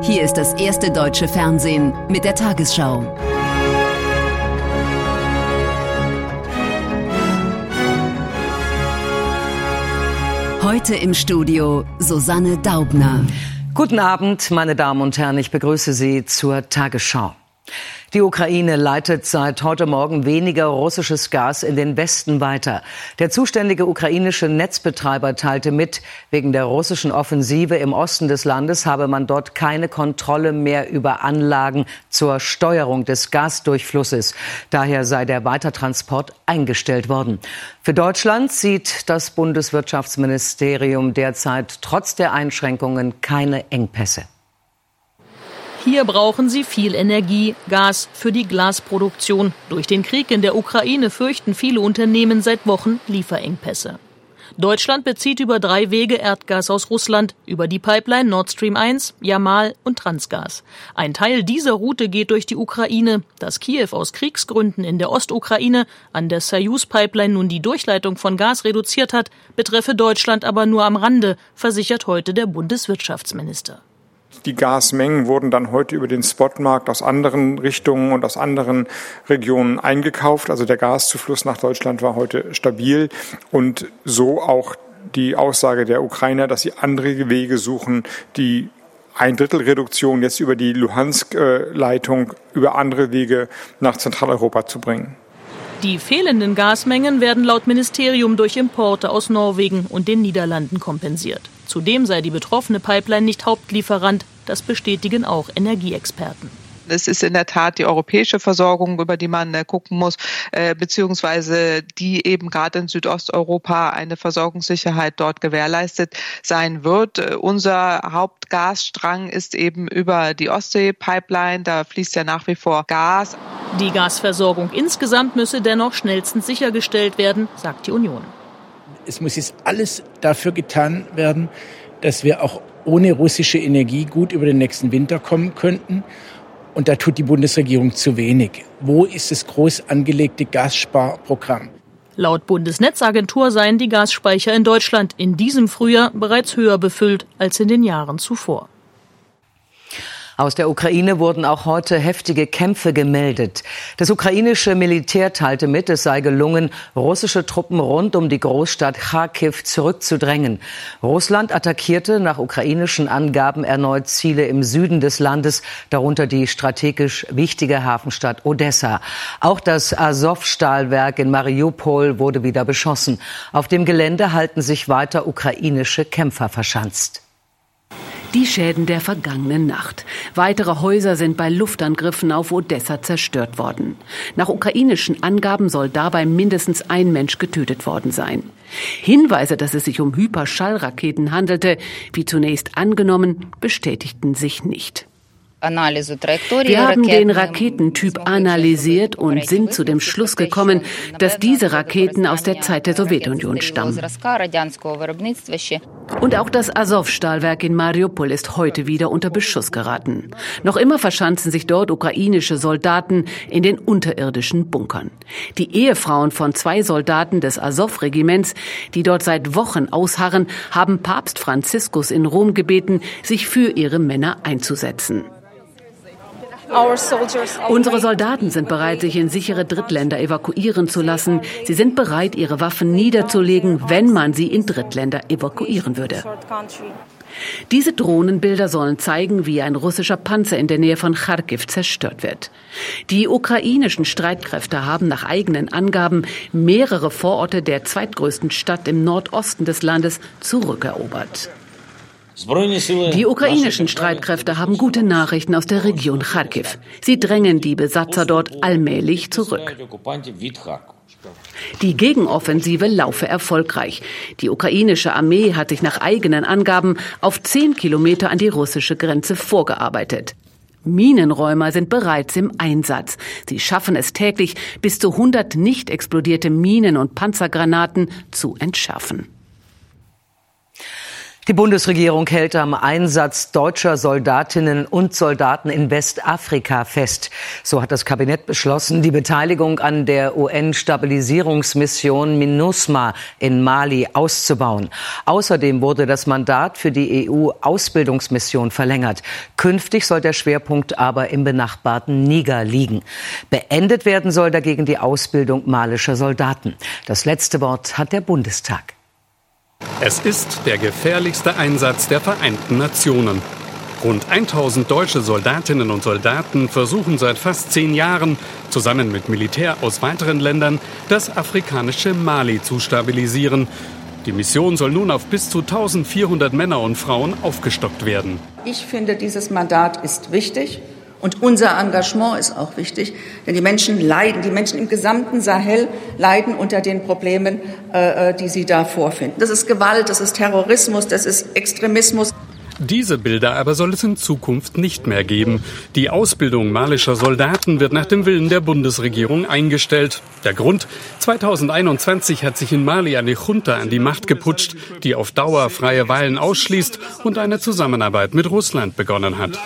Hier ist das erste deutsche Fernsehen mit der Tagesschau. Heute im Studio Susanne Daubner. Guten Abend, meine Damen und Herren, ich begrüße Sie zur Tagesschau. Die Ukraine leitet seit heute Morgen weniger russisches Gas in den Westen weiter. Der zuständige ukrainische Netzbetreiber teilte mit, wegen der russischen Offensive im Osten des Landes habe man dort keine Kontrolle mehr über Anlagen zur Steuerung des Gasdurchflusses. Daher sei der Weitertransport eingestellt worden. Für Deutschland sieht das Bundeswirtschaftsministerium derzeit trotz der Einschränkungen keine Engpässe. Hier brauchen sie viel Energie, Gas für die Glasproduktion. Durch den Krieg in der Ukraine fürchten viele Unternehmen seit Wochen Lieferengpässe. Deutschland bezieht über 3 Wege Erdgas aus Russland, über die Pipeline Nord Stream 1, Jamal und Transgas. Ein Teil dieser Route geht durch die Ukraine. Dass Kiew aus Kriegsgründen in der Ostukraine an der Soyuz-Pipeline nun die Durchleitung von Gas reduziert hat, betreffe Deutschland aber nur am Rande, versichert heute der Bundeswirtschaftsminister. Die Gasmengen wurden dann heute über den Spotmarkt aus anderen Richtungen und aus anderen Regionen eingekauft. Also der Gaszufluss nach Deutschland war heute stabil und so auch die Aussage der Ukrainer, dass sie andere Wege suchen, die 1/3 Reduktion jetzt über die Luhansk-Leitung über andere Wege nach Zentraleuropa zu bringen. Die fehlenden Gasmengen werden laut Ministerium durch Importe aus Norwegen und den Niederlanden kompensiert. Zudem sei die betroffene Pipeline nicht Hauptlieferant, das bestätigen auch Energieexperten. Es ist in der Tat die europäische Versorgung, über die man gucken muss, beziehungsweise die eben gerade in Südosteuropa eine Versorgungssicherheit dort gewährleistet sein wird. Unser Hauptgasstrang ist eben über die Ostsee-Pipeline, da fließt ja nach wie vor Gas. Die Gasversorgung insgesamt müsse dennoch schnellstens sichergestellt werden, sagt die Union. Es muss jetzt alles dafür getan werden, dass wir auch ohne russische Energie gut über den nächsten Winter kommen könnten. Und da tut die Bundesregierung zu wenig. Wo ist das groß angelegte Gassparprogramm? Laut Bundesnetzagentur seien die Gasspeicher in Deutschland in diesem Frühjahr bereits höher befüllt als in den Jahren zuvor. Aus der Ukraine wurden auch heute heftige Kämpfe gemeldet. Das ukrainische Militär teilte mit, es sei gelungen, russische Truppen rund um die Großstadt Charkiw zurückzudrängen. Russland attackierte nach ukrainischen Angaben erneut Ziele im Süden des Landes, darunter die strategisch wichtige Hafenstadt Odessa. Auch das Azov-Stahlwerk in Mariupol wurde wieder beschossen. Auf dem Gelände halten sich weiter ukrainische Kämpfer verschanzt. Die Schäden der vergangenen Nacht. Weitere Häuser sind bei Luftangriffen auf Odessa zerstört worden. Nach ukrainischen Angaben soll dabei mindestens ein Mensch getötet worden sein. Hinweise, dass es sich um Hyperschallraketen handelte, wie zunächst angenommen, bestätigten sich nicht. Wir haben den Raketentyp analysiert und sind zu dem Schluss gekommen, dass diese Raketen aus der Zeit der Sowjetunion stammen. Und auch das Azov-Stahlwerk in Mariupol ist heute wieder unter Beschuss geraten. Noch immer verschanzen sich dort ukrainische Soldaten in den unterirdischen Bunkern. Die Ehefrauen von 2 Soldaten des Azov-Regiments, die dort seit Wochen ausharren, haben Papst Franziskus in Rom gebeten, sich für ihre Männer einzusetzen. Unsere Soldaten sind bereit, sich in sichere Drittländer evakuieren zu lassen. Sie sind bereit, ihre Waffen niederzulegen, wenn man sie in Drittländer evakuieren würde. Diese Drohnenbilder sollen zeigen, wie ein russischer Panzer in der Nähe von Charkiw zerstört wird. Die ukrainischen Streitkräfte haben nach eigenen Angaben mehrere Vororte der zweitgrößten Stadt im Nordosten des Landes zurückerobert. Die ukrainischen Streitkräfte haben gute Nachrichten aus der Region Charkiw. Sie drängen die Besatzer dort allmählich zurück. Die Gegenoffensive laufe erfolgreich. Die ukrainische Armee hat sich nach eigenen Angaben auf 10 Kilometer an die russische Grenze vorgearbeitet. Minenräumer sind bereits im Einsatz. Sie schaffen es täglich, bis zu 100 nicht explodierte Minen und Panzergranaten zu entschärfen. Die Bundesregierung hält am Einsatz deutscher Soldatinnen und Soldaten in Westafrika fest. So hat das Kabinett beschlossen, die Beteiligung an der UN-Stabilisierungsmission MINUSMA in Mali auszubauen. Außerdem wurde das Mandat für die EU-Ausbildungsmission verlängert. Künftig soll der Schwerpunkt aber im benachbarten Niger liegen. Beendet werden soll dagegen die Ausbildung malischer Soldaten. Das letzte Wort hat der Bundestag. Es ist der gefährlichste Einsatz der Vereinten Nationen. Rund 1000 deutsche Soldatinnen und Soldaten versuchen seit fast 10 Jahren, zusammen mit Militär aus weiteren Ländern, das afrikanische Mali zu stabilisieren. Die Mission soll nun auf bis zu 1400 Männer und Frauen aufgestockt werden. Ich finde, dieses Mandat ist wichtig. Und unser Engagement ist auch wichtig, denn die Menschen leiden, die Menschen im gesamten Sahel leiden unter den Problemen, die sie da vorfinden. Das ist Gewalt, das ist Terrorismus, das ist Extremismus. Diese Bilder aber soll es in Zukunft nicht mehr geben. Die Ausbildung malischer Soldaten wird nach dem Willen der Bundesregierung eingestellt. Der Grund? 2021 hat sich in Mali eine Junta an die Macht geputscht, die auf Dauer freie Wahlen ausschließt und eine Zusammenarbeit mit Russland begonnen hat.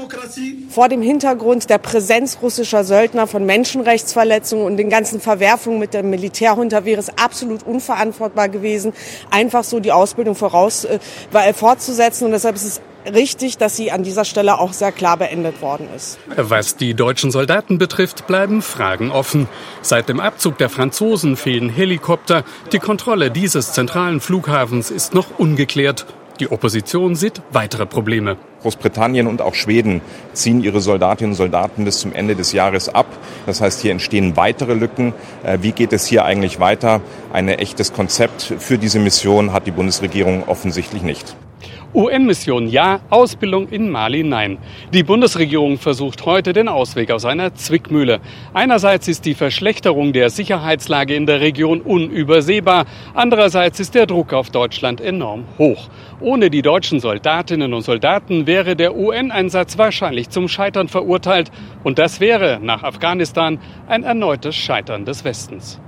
Vor dem Hintergrund der Präsenz russischer Söldner von Menschenrechtsverletzungen und den ganzen Verwerfungen mit der Militärjunta wäre es absolut unverantwortbar gewesen, einfach so die Ausbildung fortzusetzen. Und deshalb ist es richtig, dass sie an dieser Stelle auch sehr klar beendet worden ist. Was die deutschen Soldaten betrifft, bleiben Fragen offen. Seit dem Abzug der Franzosen fehlen Helikopter. Die Kontrolle dieses zentralen Flughafens ist noch ungeklärt. Die Opposition sieht weitere Probleme. Großbritannien und auch Schweden ziehen ihre Soldatinnen und Soldaten bis zum Ende des Jahres ab. Das heißt, hier entstehen weitere Lücken. Wie geht es hier eigentlich weiter? Ein echtes Konzept für diese Mission hat die Bundesregierung offensichtlich nicht. UN-Mission ja, Ausbildung in Mali nein. Die Bundesregierung versucht heute den Ausweg aus einer Zwickmühle. Einerseits ist die Verschlechterung der Sicherheitslage in der Region unübersehbar. Andererseits ist der Druck auf Deutschland enorm hoch. Ohne die deutschen Soldatinnen und Soldaten wäre der UN-Einsatz wahrscheinlich zum Scheitern verurteilt. Und das wäre nach Afghanistan ein erneutes Scheitern des Westens.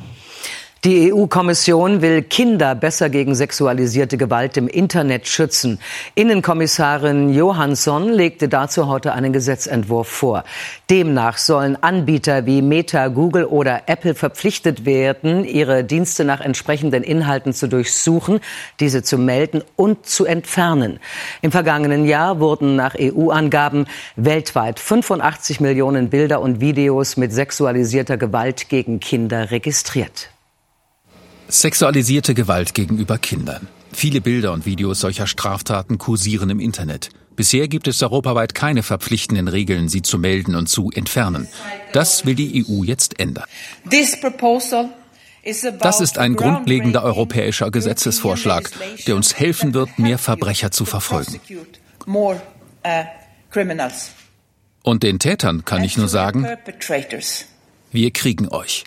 Die EU-Kommission will Kinder besser gegen sexualisierte Gewalt im Internet schützen. Innenkommissarin Johansson legte dazu heute einen Gesetzentwurf vor. Demnach sollen Anbieter wie Meta, Google oder Apple verpflichtet werden, ihre Dienste nach entsprechenden Inhalten zu durchsuchen, diese zu melden und zu entfernen. Im vergangenen Jahr wurden nach EU-Angaben weltweit 85 Millionen Bilder und Videos mit sexualisierter Gewalt gegen Kinder registriert. Sexualisierte Gewalt gegenüber Kindern. Viele Bilder und Videos solcher Straftaten kursieren im Internet. Bisher gibt es europaweit keine verpflichtenden Regeln, sie zu melden und zu entfernen. Das will die EU jetzt ändern. Das ist ein grundlegender europäischer Gesetzesvorschlag, der uns helfen wird, mehr Verbrecher zu verfolgen. Und den Tätern kann ich nur sagen, wir kriegen euch.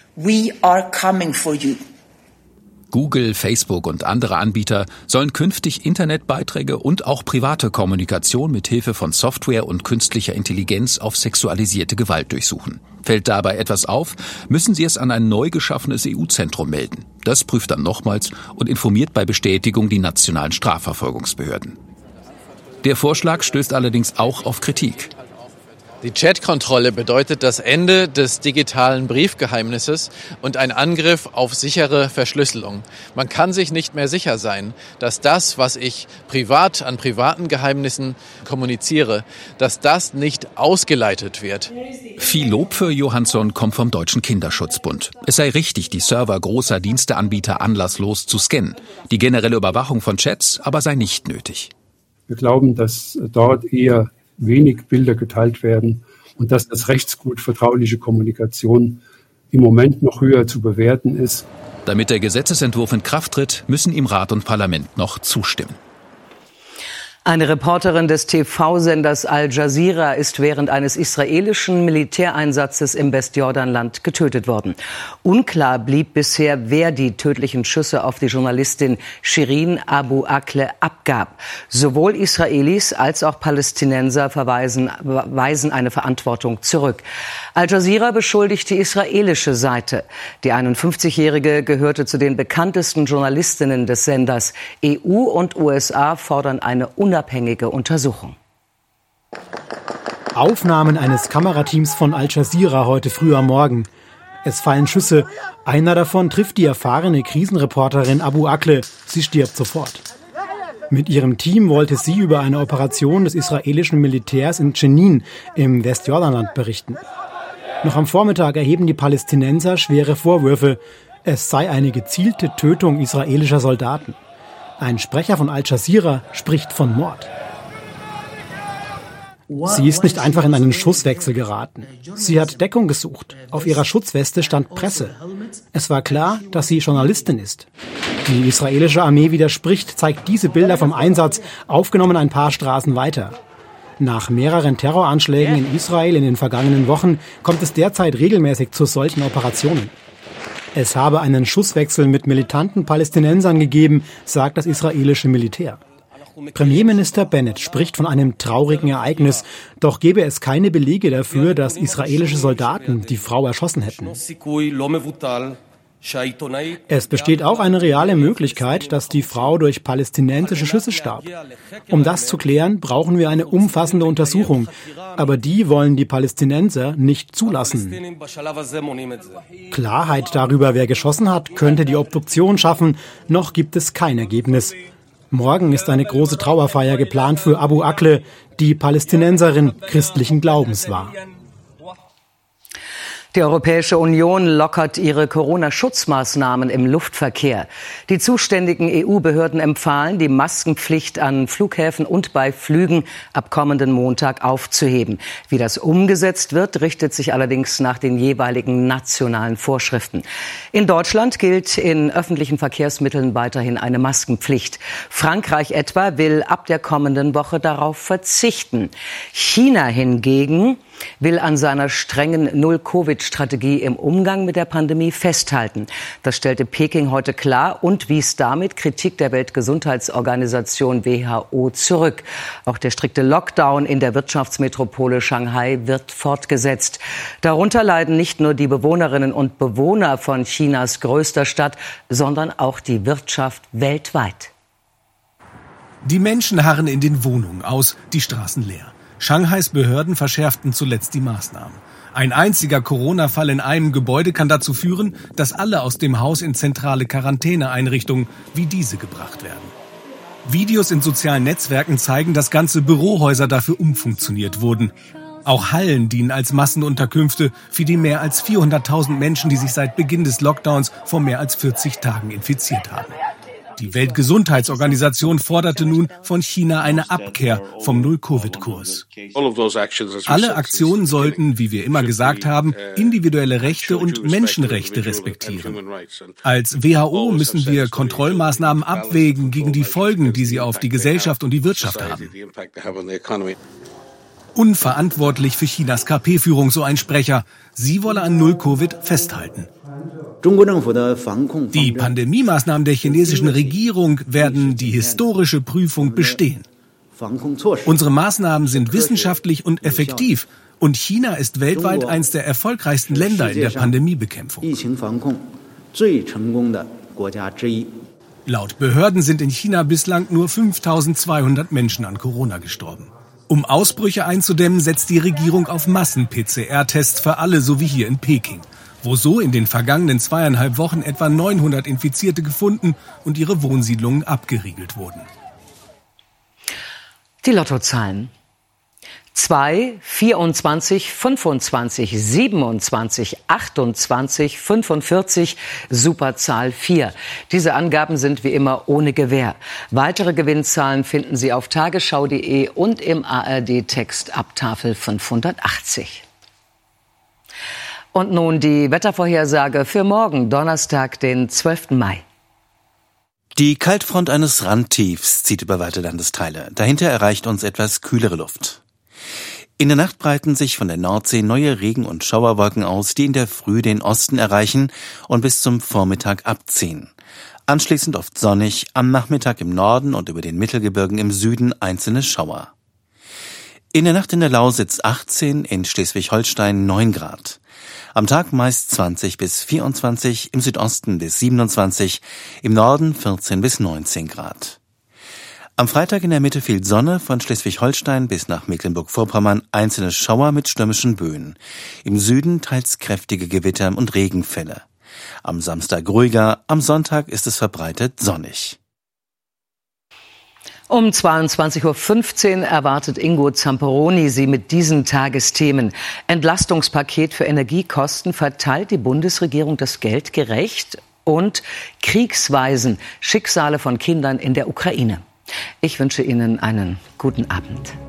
Google, Facebook und andere Anbieter sollen künftig Internetbeiträge und auch private Kommunikation mit Hilfe von Software und künstlicher Intelligenz auf sexualisierte Gewalt durchsuchen. Fällt dabei etwas auf, müssen sie es an ein neu geschaffenes EU-Zentrum melden. Das prüft dann nochmals und informiert bei Bestätigung die nationalen Strafverfolgungsbehörden. Der Vorschlag stößt allerdings auch auf Kritik. Die Chatkontrolle bedeutet das Ende des digitalen Briefgeheimnisses und ein Angriff auf sichere Verschlüsselung. Man kann sich nicht mehr sicher sein, dass das, was ich privat an privaten Geheimnissen kommuniziere, dass das nicht ausgeleitet wird. Viel Lob für Johansson kommt vom Deutschen Kinderschutzbund. Es sei richtig, die Server großer Diensteanbieter anlasslos zu scannen. Die generelle Überwachung von Chats aber sei nicht nötig. Wir glauben, dass dort eher wenig Bilder geteilt werden und dass das Rechtsgut vertrauliche Kommunikation im Moment noch höher zu bewerten ist. Damit der Gesetzesentwurf in Kraft tritt, müssen ihm Rat und Parlament noch zustimmen. Eine Reporterin des TV-Senders Al Jazeera ist während eines israelischen Militäreinsatzes im Westjordanland getötet worden. Unklar blieb bisher, wer die tödlichen Schüsse auf die Journalistin Shirin Abu Akleh abgab. Sowohl Israelis als auch Palästinenser weisen eine Verantwortung zurück. Al Jazeera beschuldigt die israelische Seite. Die 51-Jährige gehörte zu den bekanntesten Journalistinnen des Senders. EU und USA fordern eine unabhängige Untersuchung. Aufnahmen eines Kamerateams von Al Jazeera heute früh am Morgen. Es fallen Schüsse. Einer davon trifft die erfahrene Krisenreporterin Abu Akleh. Sie stirbt sofort. Mit ihrem Team wollte sie über eine Operation des israelischen Militärs in Jenin im Westjordanland berichten. Noch am Vormittag erheben die Palästinenser schwere Vorwürfe. Es sei eine gezielte Tötung israelischer Soldaten. Ein Sprecher von Al Jazeera spricht von Mord. Sie ist nicht einfach in einen Schusswechsel geraten. Sie hat Deckung gesucht. Auf ihrer Schutzweste stand Presse. Es war klar, dass sie Journalistin ist. Die israelische Armee widerspricht, zeigt diese Bilder vom Einsatz, aufgenommen ein paar Straßen weiter. Nach mehreren Terroranschlägen in Israel in den vergangenen Wochen kommt es derzeit regelmäßig zu solchen Operationen. Es habe einen Schusswechsel mit militanten Palästinensern gegeben, sagt das israelische Militär. Premierminister Bennett spricht von einem traurigen Ereignis, doch gebe es keine Belege dafür, dass israelische Soldaten die Frau erschossen hätten. Es besteht auch eine reale Möglichkeit, dass die Frau durch palästinensische Schüsse starb. Um das zu klären, brauchen wir eine umfassende Untersuchung. Aber die wollen die Palästinenser nicht zulassen. Klarheit darüber, wer geschossen hat, könnte die Obduktion schaffen. Noch gibt es kein Ergebnis. Morgen ist eine große Trauerfeier geplant für Abu Akleh, die Palästinenserin christlichen Glaubens war. Die Europäische Union lockert ihre Corona-Schutzmaßnahmen im Luftverkehr. Die zuständigen EU-Behörden empfahlen, die Maskenpflicht an Flughäfen und bei Flügen ab kommenden Montag aufzuheben. Wie das umgesetzt wird, richtet sich allerdings nach den jeweiligen nationalen Vorschriften. In Deutschland gilt in öffentlichen Verkehrsmitteln weiterhin eine Maskenpflicht. Frankreich etwa will ab der kommenden Woche darauf verzichten. China hingegen will an seiner strengen Null-Covid-Strategie im Umgang mit der Pandemie festhalten. Das stellte Peking heute klar und wies damit Kritik der Weltgesundheitsorganisation WHO zurück. Auch der strikte Lockdown in der Wirtschaftsmetropole Shanghai wird fortgesetzt. Darunter leiden nicht nur die Bewohnerinnen und Bewohner von Chinas größter Stadt, sondern auch die Wirtschaft weltweit. Die Menschen harren in den Wohnungen aus, die Straßen leer. Shanghais Behörden verschärften zuletzt die Maßnahmen. Ein einziger Corona-Fall in einem Gebäude kann dazu führen, dass alle aus dem Haus in zentrale Quarantäneeinrichtungen wie diese gebracht werden. Videos in sozialen Netzwerken zeigen, dass ganze Bürohäuser dafür umfunktioniert wurden. Auch Hallen dienen als Massenunterkünfte für die mehr als 400.000 Menschen, die sich seit Beginn des Lockdowns vor mehr als 40 Tagen infiziert haben. Die Weltgesundheitsorganisation forderte nun von China eine Abkehr vom Null-Covid-Kurs. Alle Aktionen sollten, wie wir immer gesagt haben, individuelle Rechte und Menschenrechte respektieren. Als WHO müssen wir Kontrollmaßnahmen abwägen gegen die Folgen, die sie auf die Gesellschaft und die Wirtschaft haben. Unverantwortlich für Chinas KP-Führung, so ein Sprecher. Sie wolle an Null-Covid festhalten. Die Pandemiemaßnahmen der chinesischen Regierung werden die historische Prüfung bestehen. Unsere Maßnahmen sind wissenschaftlich und effektiv und China ist weltweit eines der erfolgreichsten Länder in der Pandemiebekämpfung. Laut Behörden sind in China bislang nur 5.200 Menschen an Corona gestorben. Um Ausbrüche einzudämmen, setzt die Regierung auf Massen-PCR-Tests für alle, so wie hier in Peking, wo so in den vergangenen 2,5 Wochen etwa 900 Infizierte gefunden und ihre Wohnsiedlungen abgeriegelt wurden. Die Lottozahlen: 2, 24, 25, 27, 28, 45, Superzahl 4. Diese Angaben sind wie immer ohne Gewähr. Weitere Gewinnzahlen finden Sie auf tagesschau.de und im ARD-Text ab Tafel 580. Und nun die Wettervorhersage für morgen, Donnerstag, den 12. Mai. Die Kaltfront eines Randtiefs zieht über weite Landesteile. Dahinter erreicht uns etwas kühlere Luft. In der Nacht breiten sich von der Nordsee neue Regen- und Schauerwolken aus, die in der Früh den Osten erreichen und bis zum Vormittag abziehen. Anschließend oft sonnig, am Nachmittag im Norden und über den Mittelgebirgen im Süden einzelne Schauer. In der Nacht in der Lausitz 18, in Schleswig-Holstein 9 Grad. Am Tag meist 20 bis 24, im Südosten bis 27, im Norden 14 bis 19 Grad. Am Freitag in der Mitte viel Sonne, von Schleswig-Holstein bis nach Mecklenburg-Vorpommern einzelne Schauer mit stürmischen Böen. Im Süden teils kräftige Gewitter und Regenfälle. Am Samstag ruhiger, am Sonntag ist es verbreitet sonnig. Um 22.15 Uhr erwartet Ingo Zamperoni Sie mit diesen Tagesthemen. Entlastungspaket für Energiekosten, verteilt die Bundesregierung das Geld gerecht? Und Kriegswaisen, Schicksale von Kindern in der Ukraine. Ich wünsche Ihnen einen guten Abend.